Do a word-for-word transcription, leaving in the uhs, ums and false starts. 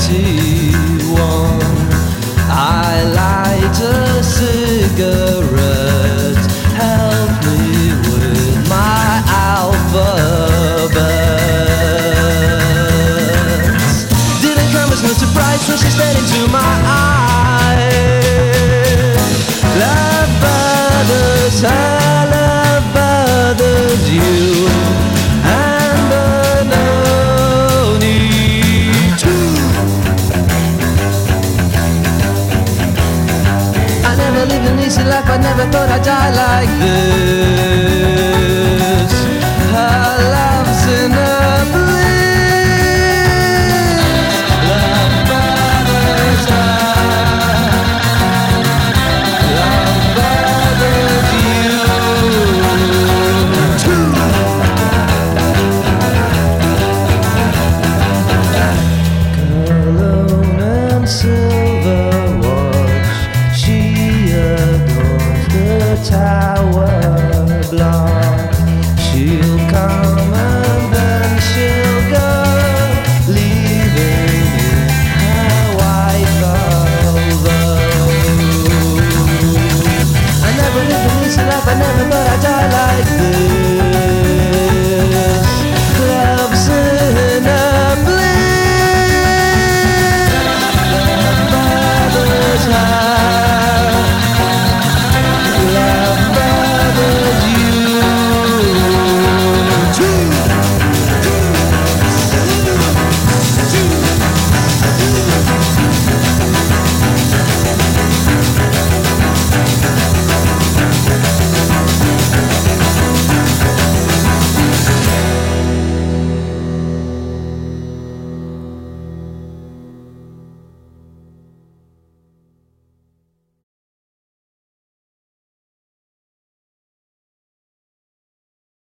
eighty-one. I light a cigarette, help me with my alphabet. Didn't come as no surprise when she stared into my eyes. Love brothers, her love brothers, you and Benoni too. I never lived an easy life, I never thought I'd die like this.